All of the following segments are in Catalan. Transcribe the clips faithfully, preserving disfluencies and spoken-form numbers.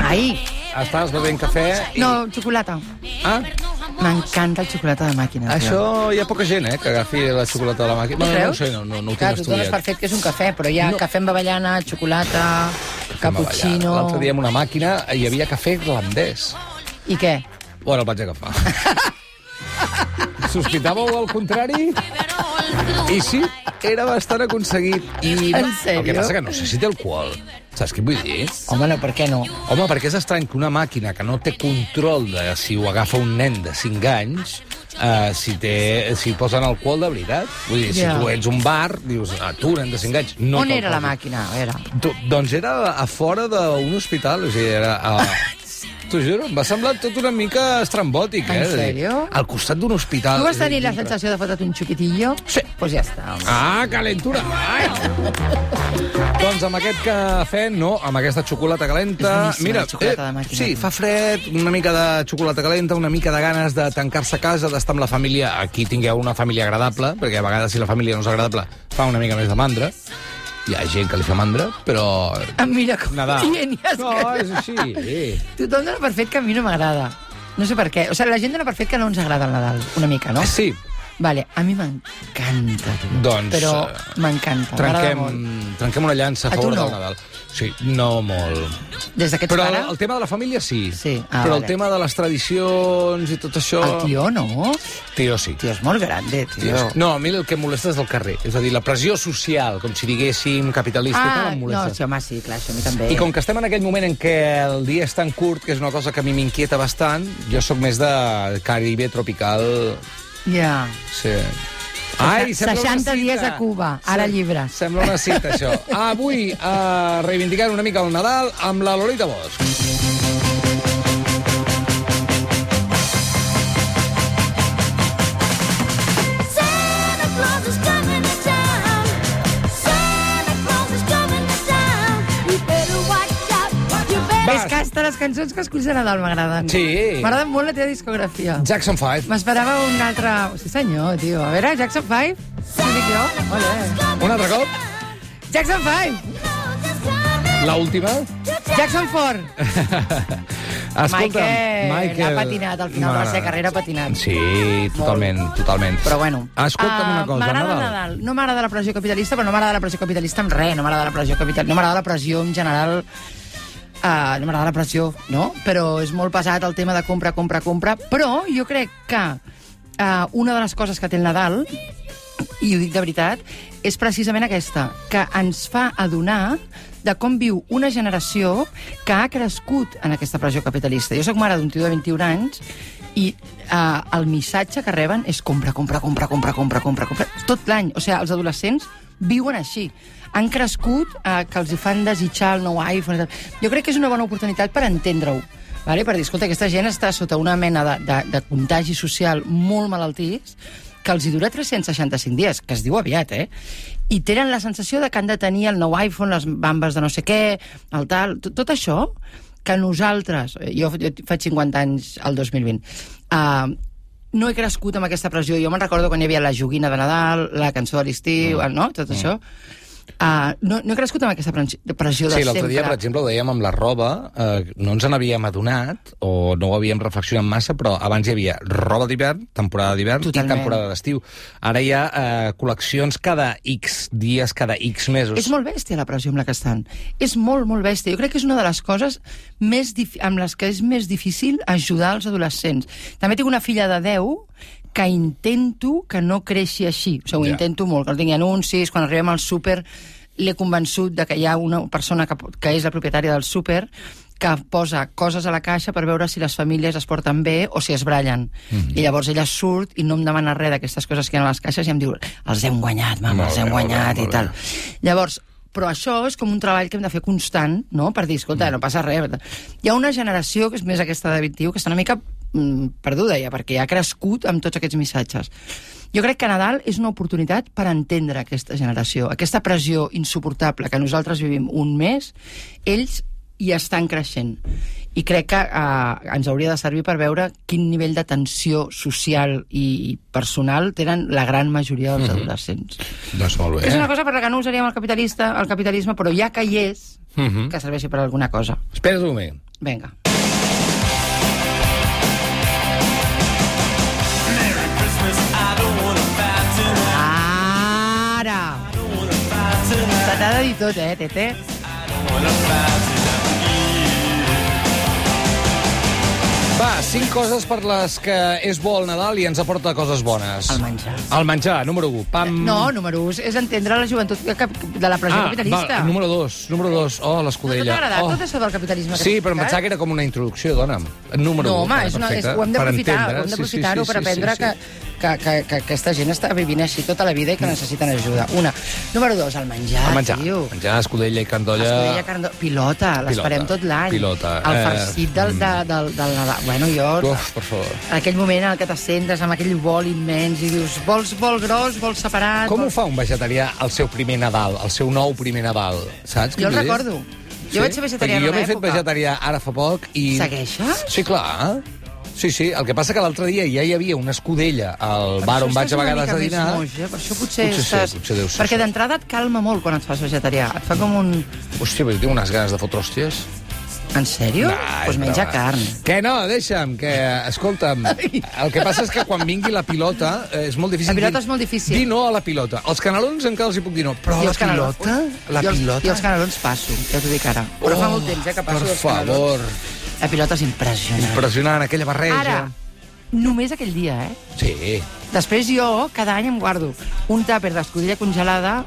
Ai! Estàs bevent cafè i... No, xocolata. Ah? M'encanta el xocolata de màquina. Això hi ha poca gent, eh, que agafi la xocolata de la màquina. No, no, no ho creus? sé, no, no, no ho Clar, tinc tu dones per estudiat. fet que és un cafè, però hi ha No. cafè amb avellana, xocolata, cappuccino... L'altre dia en una màquina hi havia cafè irlandès. I què? Bueno, el vaig agafar. Sospitàveu el contrari? I sí, era bastant aconseguit. I En sèrio? El que passa que no sé si té alcohol. Saps què vull dir? Home, no, per què no? Home, perquè és estrany que una màquina que no té control de si ho agafa un nen de cinc anys, eh, si, té, si posen alcohol de veritat. Vull dir, Ja. si tu ets un bar, dius, ah, tu, nen de cinc anys... No On te'l era la posis. màquina? A veure. Tu, doncs era a fora d'un hospital, o sigui, era... A... T'ho juro, em va semblar tot una mica estrambòtic, eh? En sèrio? Al costat d'un hospital. Tu vas tenir la sensació de fotre't un xupitillo? Sí. Doncs pues ja està. Home. Ah, calentura! Ai! Doncs amb aquest cafè, no, amb aquesta xocolata calenta... És boníssima, la xocolata de màquina. sí, fa fred, una mica de xocolata calenta, una mica de ganes de tancar-se a casa, d'estar amb la família. Aquí tingueu una família agradable, perquè a vegades si la família no és agradable fa una mica més de mandra. Hi ha gent que li fa mandra, però... Ah, mira com Nadar. dient, ja No, és així. Eh. Tothom dona per fet que a mi no m'agrada. No sé per què. O sigui, la gent dona per fet que no ens agrada el Nadal, una mica, no? Sí, Vale, a mi m'encanta, tu. Doncs, Però eh, m'encanta, m'agrada trenquem, molt. trenquem una llança a A tu favor no? del Nadal. Sí, no molt. Des que ets Però pare... el, el tema de la família sí. Sí, ah, Però vale. el tema de les tradicions i tot això... El tio no? Tio, sí. Tio, és molt grande, tio. Tio, no, a mi el que em molesta és el carrer. És a dir, la pressió social, com si diguéssim capitalista i tal, Ah, em no, molesta. sí, home, sí, clar, això a mi també. I com que estem en aquell moment en què el dia és tan curt, que és una cosa que a mi m'inquieta bastant, jo sóc més de Caribe tropical... Ja. Sí. Ai, sembla una seixanta cita. dies a Cuba, ara Sem- llibres. Sembla una cita, això. Avui, eh, reivindicant una mica el Nadal amb la Lolita Bosch. Santa Claus is coming to town. Santa Claus is coming to town. You better watch out. You better... És que hasta les cançons que esculls de Nadal m'agraden. Sí. M'agrada molt la teva discografia. Jackson five. M'esperava un altre... Sí, senyor, tio. A veure, Jackson five? Sí, dic jo. Ole. Un altre cop? Jackson five! La última? Jackson four! Escolta, Michael, ha patinat, al final de la seva carrera ha patinat. Sí, totalment, totalment. Però bueno. Escolta'm una Ah, cosa, m'agrada Nadal. Nadal. No m'agrada la pressió capitalista, però no m'agrada la pressió capitalista amb res. No m'agrada la pressió capitalista. No m'agrada la pressió en general. Uh, no m'agrada la pressió, no? Però és molt pesat el tema de compra, compra, compra. Però jo crec que uh, una de les coses que té el Nadal, i ho dic de veritat, és precisament aquesta, que ens fa adonar de com viu una generació que ha crescut en aquesta pressió capitalista. Jo soc mare d'un tio de vint-i-un anys i uh, el missatge que reben és compra, compra, compra, compra, compra, compra, compra, tot l'any. O sigui, els adolescents viuen així. Han crescut uh, que els hi fan desitjar el nou iPhone. I tal. Jo crec que és una bona oportunitat per entendre-ho. Vale? Per dir, escolta, aquesta gent està sota una mena de, de, de contagi social molt malaltís que els hi dura tres-cents seixanta-cinc dies, que es diu aviat, eh? I tenen la sensació de que han de tenir el nou iPhone, les bambes de no sé què, el tal... Tot, tot això que nosaltres... Jo, jo faig cinquanta anys el dos mil vint. Uh, no he crescut amb aquesta pressió. Jo me'n recordo quan hi havia la joguina de Nadal, la cançó de l'estiu, mm. no? Tot mm. això. Uh, no, no he crescut amb aquesta pressió de Sí, l'altre sempre. dia, per exemple, ho dèiem amb la roba, eh, no ens n'havíem adonat, o no ho havíem reflexionat massa, però abans hi havia roba d'hivern, temporada d'hivern i Totalment. temporada d'estiu. Ara hi ha eh, col·leccions cada X dies, cada X mesos. És molt bèstia la pressió amb la que estan. És molt, molt bèstia. Jo crec que és una de les coses més amb les que és més difícil ajudar els adolescents. També tinc una filla de deu que intento que no creixi així. O sigui, ho Ja. intento molt, que no tingui anuncis, quan arribem al súper l'he convençut de que hi ha una persona que, que és la propietària del súper que posa coses a la caixa per veure si les famílies es porten bé o si es brallen. Mm-hmm. I llavors ella surt i no em demana res d'aquestes coses que hi ha a les caixes i em diu, els hem guanyat, mama, Molt els hem bé, molt bé, guanyat molt i tal. bé. Llavors, però això és com un treball que hem de fer constant, no?, per dir, escolta, no passa res. Hi ha una generació, que és més aquesta de vint-i-u, que està una mica mm, perduda ja, perquè ja ha crescut amb tots aquests missatges. Jo crec que Nadal és una oportunitat per entendre aquesta generació, aquesta pressió insuportable que nosaltres vivim un mes, ells hi estan creixent. I crec que eh, ens hauria de servir per veure quin nivell de tensió social i personal tenen la gran majoria dels Mhm. adolescents. Doncs molt bé. És una cosa per la que no usaríem el capitalista, el capitalisme, però ja que hi és, Mhm. que serveixi per alguna cosa. Espera't un moment. Vinga. Ara! Se t'ha de dir tot, eh, Tete? Va, cinc coses per les que és bo el Nadal i ens aporta coses bones. El menjar. El menjar, número u. Pam... No, número u és entendre la joventut que- de la pressió Ah, capitalista. va, número dos, número dos. Oh, No l'escudella. t'ha agradat oh. tot això del capitalisme? que Sí, t'he però em explicat? pensava que era com una introducció, dona'm. Número No, u. home, vale, és una, és, perfecte. ho hem Per d'aprofitar, entendre. ho hem Sí, d'aprofitar-ho sí, sí, per sí, aprendre sí, que, sí. que, que, que aquesta gent està vivint així tota la vida i que necessiten ajuda. Una. Número dos, el menjar, El menjar, tio. menjar, escudella i candolla. Escudella, cardo... Pilota, l'esperem tot l'any. pilota, El eh, farcit del, de, del, del Nadal. Bueno, jo... Uf, per favor. En aquell moment en el que t'assentes amb aquell bol immens i dius, vols vol gros, vols separat... Com ho vols... fa un vegetarià al seu primer Nadal, al seu nou primer Nadal? Saps? Jo el què vull dir? recordo. Jo vaig ser vegetarià Perquè en jo una m'he fet època. vegetarià ara fa poc i... Segueixes? Sí, clar. Sí, sí, el que passa que l'altre dia ja hi havia una escudella al bar on vaig a vegades a dinar. Moix, eh? Per això potser, Potser sí, estàs... potser deu ser Perquè això. d'entrada et calma molt quan et fas vegetarià. Et fa com un... Hòstia, però jo tinc unes ganes de fotre hòsties. En sèrio? Nah, Doncs pues és menja broma. carn. Que no, deixa'm, que... Escolta'm, el que passa és que quan vingui la pilota eh, és molt difícil... La pilota dir- és molt difícil. Dir no a la pilota. Els canelons encara els hi puc dir no, però I la els canelons? pilota... La I els, pilota... I els canelons passo, ja t'ho dic ara. Però fa molt temps, eh, que passo Per dels canelons. favor. La pilota és impressionant. Impressionant, aquella barreja. Ara, només aquell dia, eh? Sí. Després jo, cada any em guardo un tàper d'escudella congelada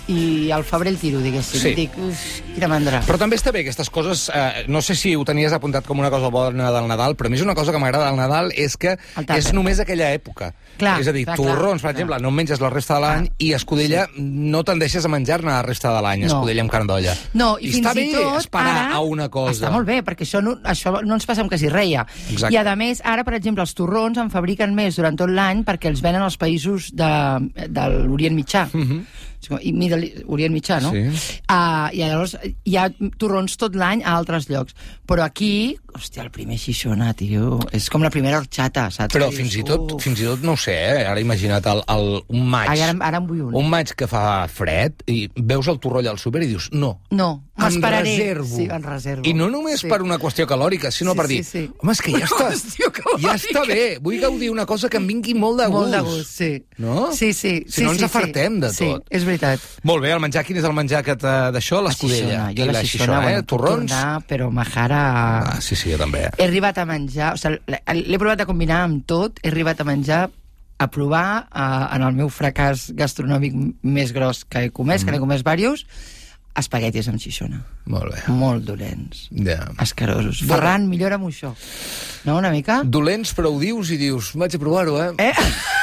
i al febrer el tiro, diguéssim. Sí. Dic, uf, quina mandra. Però també està bé aquestes coses, eh, no sé si ho tenies apuntat com una cosa bona del Nadal, però a mi és una cosa que m'agrada del Nadal és que El tàper. és només aquella època. Clar, és a dir, clar, torrons, clar, per exemple, clar. no en menges la resta de l'any Clar. i escudella no tendeixes a menjar-ne la resta de l'any, No. escudella amb carn d'olla. No, i, I fins està i bé tot, esperar ara, a una cosa. Està molt bé, perquè això no, això no ens passa amb quasi reia. Exacte. I, a més, ara, per exemple, els torrons en fabriquen més durant tot l'any perquè els venen als països de, de l'Orient Mitjà. Mm -hmm. I Middle, Orient Mitjà, no? Sí. Uh, I llavors hi ha torrons tot l'any a altres llocs. Però aquí, hòstia, el primer Xixona, tio, és com la primera horchata, saps? Però Que fins i dius, tot, uf. fins i tot no ho sé, eh? Ara imagina't el, el, un maig. Ai, ara, ara en vull un. Un maig que fa fred i veus el torroll al súper i dius, no, No, em m'esperaré. reservo. Sí, em reservo. I no només Sí. per una qüestió calòrica, sinó Sí, per sí, dir, sí. home, és que ja Una està, qüestió calòrica. ja està bé, vull gaudir una cosa que em vingui molt de gust. Molt de gust, sí. No? Sí, sí. Si sí, no ens sí, afartem sí. de tot. Sí, és veritat. Molt bé, el menjar, quin és el menjar que t'ha- d'això? L'escudella. Jo I la xixona, eh? bueno, puc Torrons? tornar, però majara... Ah, sí, sí, jo també. He arribat a menjar... O sigui, l'he provat a combinar amb tot, he arribat a menjar a provar eh, en el meu fracàs gastronòmic més gros que he comès, mm. que n'he comès diversos, espaguetis amb xixona. Molt bé. Molt dolents. Ja. Escarosos. Ferran, millora'm això. No, una mica? Dolents, però ho dius i dius, vaig a provar-ho, eh? Eh?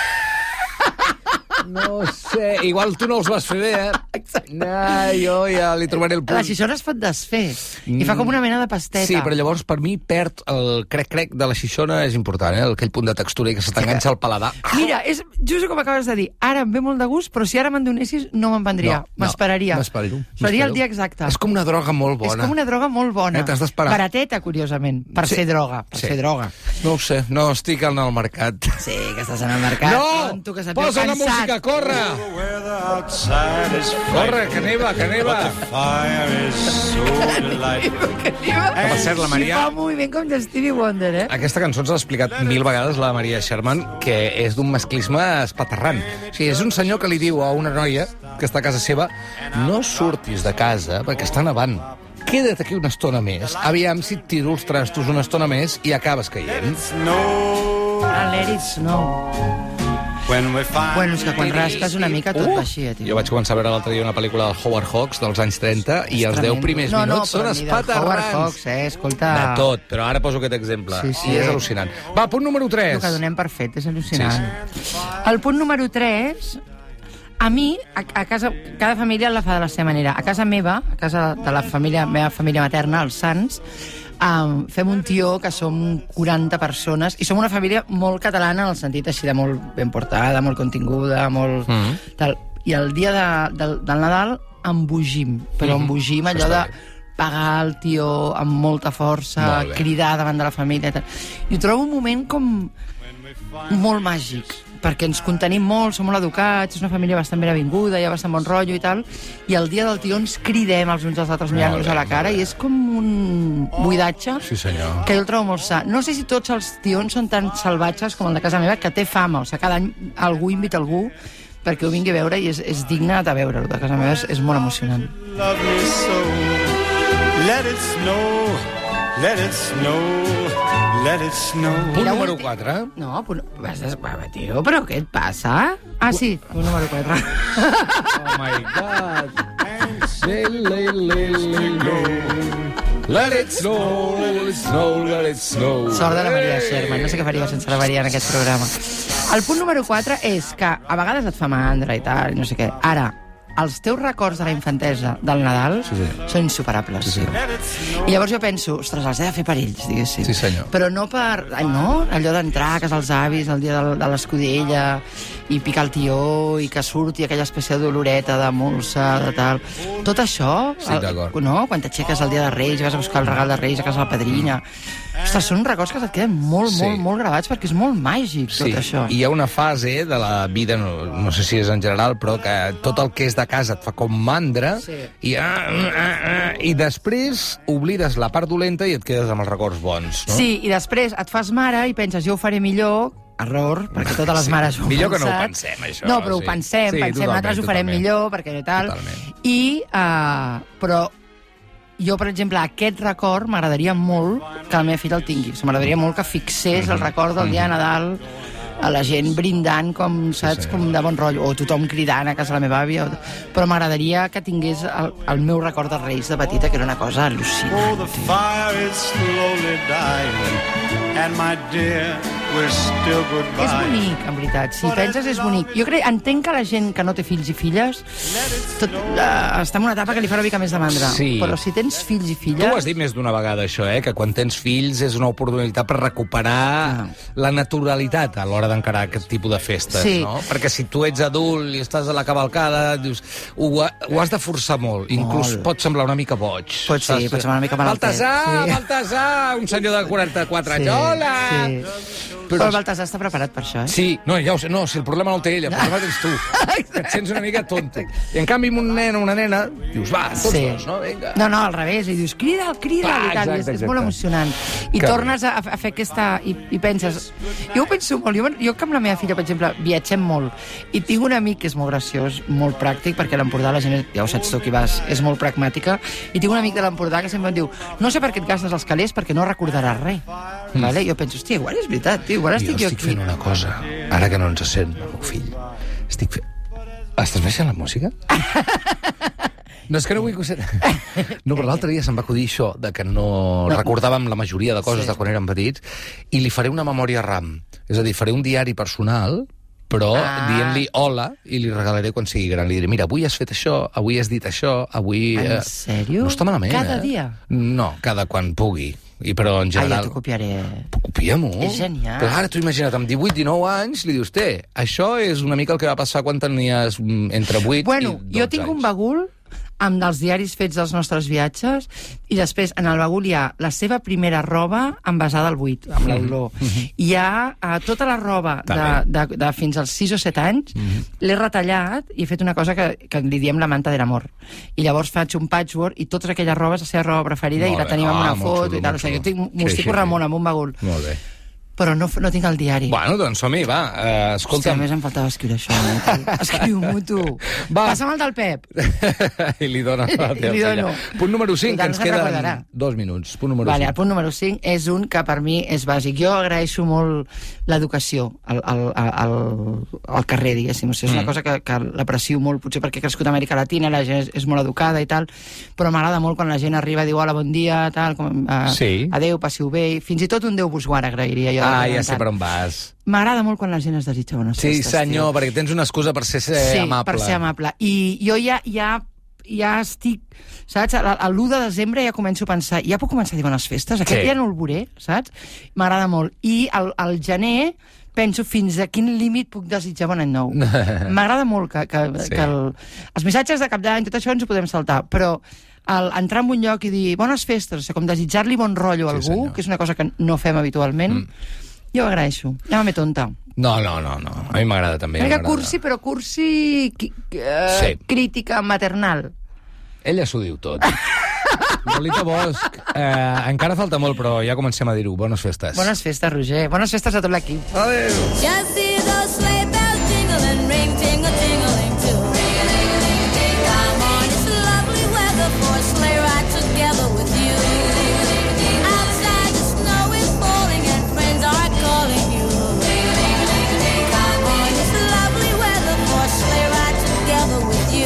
No sé, igual tu no els vas fer bé, eh? Exacte. No, jo ja li trobaré el punt. La xixona es pot desfer. I fa com una mena de pasteta. Sí, però llavors per mi perd el crec-crec de la xixona, és important, eh? Aquell punt de textura i que se t'enganxa al paladar. Mira, és just com acabes de dir. Ara em ve molt de gust, però si ara me'n donessis no me'n vendria. No, no, M'esperaria. m'espero, Seria el m'espero. dia exacte. És com una droga molt bona. És com una droga molt bona. Eh, t'has d'esperar. Barateta, curiosament, per Sí. ser droga. Per Sí. ser droga. No ho sé, no estic en el mercat. Sí, que estàs en el mercat. No! Tonto, que sapigueu Posa la cansat. música, corre! Weather outside is Corre, que neva, que neva! fire is so delightful. Que, per cert, la I Maria... fa un moviment com de Stevie Wonder, eh? Aquesta cançó ens l'ha explicat mil vegades la Maria Sherman, que és d'un masclisme espaterrant. O sigui, és un senyor que li diu a una noia que està a casa seva no surtis de casa perquè està nevant. Queda't aquí una estona més. Aviam si et tiro els trastos una estona més i acabes caient. No, Ah, let it snow. when we find Bueno, és que quan rasques una mica tot Uh, va així, eh, tio. jo vaig començar a veure l'altre dia una pel·lícula del Howard Hawks dels anys trenta i els deu Tremendo. primers no, minuts no, són però ni del Howard espaterrants. Hawks, eh? Escolta... De tot, però ara poso aquest exemple. Sí, sí. I és al·lucinant. Va, punt número El tres. que donem per fet, és al·lucinant. El punt número tres, a mi, a, a casa, cada família la fa de la seva manera. A casa meva, a casa de la família, meva família materna, els Sants, um, fem un tió que som quaranta persones i som una família molt catalana en el sentit així de molt ben portada, molt continguda, molt... Mhm. Tal. I el dia de, del, del Nadal embogim, però Mhm. embogim Això allò està de bé. pagar el tió amb molta força, Molt bé. cridar davant de la família i tal. I ho trobo un moment com molt màgic, perquè ens contenim molt, som molt educats, és una família bastant ben avinguda, hi ha bastant bon rotllo i tal, i el dia del tió ens cridem els uns als altres mirant-nos a la cara, i és com un buidatge Sí, senyor. que jo el trobo molt sa. No sé si tots els tions són tan salvatges com el de casa meva, que té fama, o sigui, cada any algú invita algú perquè ho vingui a veure i és, és digne de veure-ho. De casa meva és, és molt emocionant. Love me so. Let it snow, let it snow, let it snow. Punt Mira, número un- quatre. No, punt... vas des... va, tio, però què et passa? Ah, sí, punt número quatre. Oh my God. Let it snow, let it snow, let it snow. Sort de la Maria Sherman, no sé què faria sense la Maria en aquest programa. El punt número quatre és que a vegades et fa mandra i tal, i no sé què. Ara, els teus records de la infantesa del Nadal Sí, sí. són insuperables. Sí, sí. I llavors jo penso, ostres, els he de fer per ells, diguéssim. Sí, senyor. Però no per... Ai, no? Allò d'entrar a casa els avis el dia de, de l'escudella i picar el tió i que surti aquella espècie d'oloreta de molsa, de tal... Tot això... Sí, d'acord. el, no? Quan t'aixeques el dia de Reis i vas a buscar el regal de Reis a casa de la padrina... Ostres, són records que et queden molt, Sí. molt, molt gravats perquè és molt màgic, tot Sí, això. i hi ha una fase de la vida, no, no sé si és en general, però que tot el que és de casa et fa com mandra, Sí. i, ah, ah, ah, i després oblides la part dolenta i et quedes amb els records bons, no? Sí, i després et fas mare i penses, jo ho faré millor, error, perquè totes les Sí. mares ho han Millor que no ho pensat. pensem, això, No, però sí. ho pensem, Sí, pensem, totalment, nosaltres ho farem totalment. millor, perquè tal. Totalment. I, uh, però jo, per exemple, aquest record m'agradaria molt que la meva filla el tingui. O sigui, m'agradaria molt que fixés el record del dia de Nadal a la gent brindant, com, saps, sí. com de bon rotllo, o tothom cridant a casa de la meva àvia, o... però m'agradaria que tingués el, el meu record dels Reis de petita, que era una cosa Oh, al·lucinant. the fire is slowly dying, and my dear, we're still goodbye. És bonic, en veritat. Si penses, és bonic. Jo crec, entenc que la gent que no té fills i filles tot, uh, està en una etapa que li fa una mica més de mandra. Sí. Però si tens fills i Tu filles... ho has dit més d'una vegada, això, eh? Que quan tens fills és una oportunitat per recuperar Ah. la naturalitat a l'hora d'encarar aquest tipus de festes, Sí. no? Perquè si tu ets adult i estàs a la cavalcada, dius, ho, ha- ho has de forçar molt. Inclús Molt. pot semblar una mica boig. Pot ser, Saps? pot semblar una mica malaltet, Baltasar, sí. Baltasar, un senyor de quaranta-quatre anys. Hola! Sí. Però el Baltasar està preparat per això, eh? Sí, no, ja ho sé, no, si el problema no el té ella, el problema tens tu. Que et sents una mica tonto. I en canvi, amb un nen o una nena, dius, va, tots Sí. dos, no? Vinga. No, no, al revés, i dius, crida'l, crida'l, Clar, i tal, exacte, és, és exacte. molt emocionant. I Que tornes a, a fer aquesta... I, I penses... Jo ho penso molt, jo, jo que amb la meva filla, per exemple, viatgem molt, i tinc un amic que és molt graciós, molt pràctic, perquè a l'Empordà la gent, és- ja ho saps tu qui vas, és molt pragmàtica, i tinc un amic de l'Empordà que sempre em diu, no sé per què et gastes els calés, perquè no recordaràs res. Mm. Vale? Jo penso, hòstia, igual és veritat, tio, igual Jo estic jo, estic aquí. fent una cosa, ara que no ens sent el meu fill. Estic fent... Estàs baixant la música? No, és que no vull que ho sent. No, però l'altre dia se'm va acudir això, de que no, No. recordàvem la majoria de coses Sí. de quan érem petits, i li faré una memòria RAM. És a dir, faré un diari personal, però Ah. dient-li hola, i li regalaré quan sigui gran. Li diré, mira, avui has fet això, avui has dit això, avui... En eh, sèrio? No està malament, Cada eh? dia? No, cada quan pugui. I, però en Ah, general... ja t'ho copiaré. Copia-m'ho. És genial. Però ara tu imagina't, amb divuit dinou anys, li dius, té, això és una mica el que va passar quan tenies mm, entre vuit Bueno, i dotze jo tinc anys. un bagul amb els diaris fets dels nostres viatges i després en el bagul hi ha la seva primera roba envasada al buit, amb l'olor. Hi ha uh, tota la roba de, També. de, de fins als sis o set anys, l'he retallat i he fet una cosa que, que li diem la manta de l'amor. I llavors faig un patchwork i totes aquelles robes, la seva roba preferida, Molt i la bé. tenim amb Ah, una molt foto xulo, i tal. molt O sigui, jo xulo. tinc- m'ho Sí, estic sí, currant sí. molt amb un bagul. Molt bé. Però no, no tinc el diari. Bueno, doncs som-hi, va. Uh, Hòstia, escolta'm. a més em faltava escriure això. No? Escriu-m'ho, tu. Va. Passa'm el del Pep. I li dona la I teva li filla. dono. Punt número cinc, I que tant ens se'n queden recordarà. dos minuts. Punt número Vale, el cinc. punt número cinc és un que per mi és bàsic. Jo agraeixo molt l'educació al, al, al, al carrer, diguéssim. O sigui, és una Mm. cosa que, que l'aprecio molt, potser perquè he crescut a Amèrica Latina, la gent és, és molt educada i tal, però m'agrada molt quan la gent arriba i diu hola, bon dia, tal, com, uh, Sí. adeu, passi-ho bé, i fins i tot un Déu vos guard agrairia jo. de Ah, tant en ja sé tant. per on vas. M'agrada molt quan la gent es desitja bones Sí, festes, senyor, tio. perquè tens una excusa per ser, ser Sí, amable. per ser amable. I jo ja, ja, ja estic, saps? A a l'u de desembre ja començo a pensar, ja puc començar a dir bones festes? Aquest Sí. dia no el veuré, saps? M'agrada molt. I al, al gener penso fins a quin límit puc desitjar bon any nou. M'agrada molt que, que, Sí. que el, els missatges de cap d'any, tot això ens ho podem saltar, però el entrar en un lloc i dir bones festes, o sigui, com desitjar-li bon rotllo a Sí, algú, senyor. que és una cosa que no fem habitualment, Mm. jo ho agraeixo. Llámame tonta. No, no, no, no. A mi m'agrada també. Una mica m'agrada. cursi, però cursi qui- eh, Sí. crítica maternal. Ella s'ho diu tot. Lolita Bosch, eh, encara falta molt, però ja comencem a dir-ho. Bones festes. Bones festes, Roger. Bones festes a tot l'equip. Adéu. Just see those sleigh bells jingle and ring, tingle, tingling too. Come on, it's lovely weather for a sleigh ride together with you. Outside the snow is falling and friends are calling you. Come on, it's lovely weather for a sleigh ride together with you.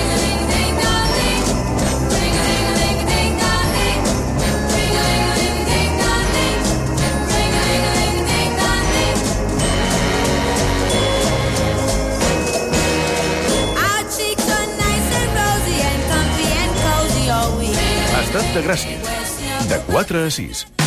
Our cheeks are nice and rosy and comfy and cozy all week. Estat de Gràcia, de quatre a sis.